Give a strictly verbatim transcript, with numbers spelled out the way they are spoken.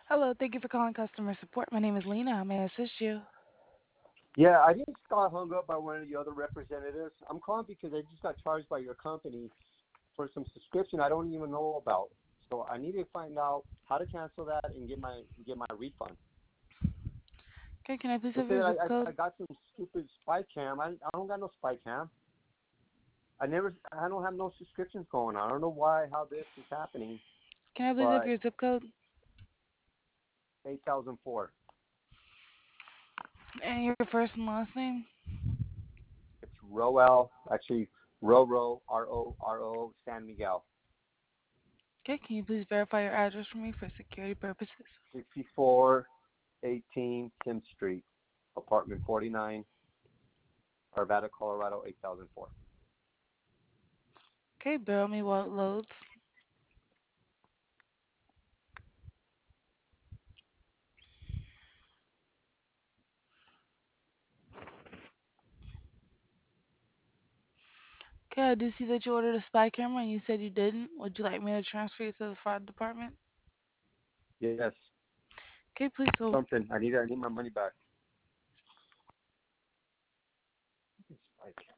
Hello, thank you for calling customer support. My name is Lena. How may I assist you? Yeah, I just got hung up by one of the other representatives. I'm calling because I just got charged by your company for some subscription I don't even know about. So I need to find out how to cancel that and get my get my refund. Okay, can I please They have said your I zip I, code? I got some stupid spy cam. I I don't got no spy cam. I never I don't have no subscriptions going on. I don't know why how this is happening, Can I please have but your zip code eight thousand four. and your first and last name? It's Roel actually Roro R O R O San Miguel. Okay, can you please verify your address for me for security purposes? sixty-four eighteen Kim Street, apartment forty-nine, Arvada, Colorado eight thousand four. Okay, bear with me while it loads. Okay, I do see that you ordered a spy camera and you said you didn't. Would you like me to transfer you to the fraud department? Yes, Okay, please hold. something. I need I need my money back.